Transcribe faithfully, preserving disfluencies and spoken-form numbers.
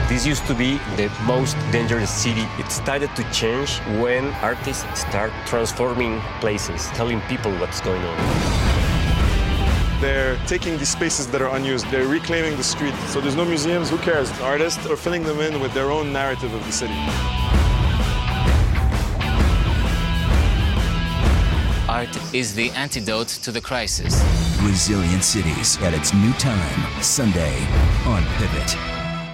This used to be the most dangerous city. It started to change when artists start transforming places, telling people what's going on. They're taking these spaces that are unused, they're reclaiming the street. So there's no museums, who cares? Artists are filling them in with their own narrative of the city. Art is the antidote to the crisis. Resilient Cities at its new time, Sunday on Pivot.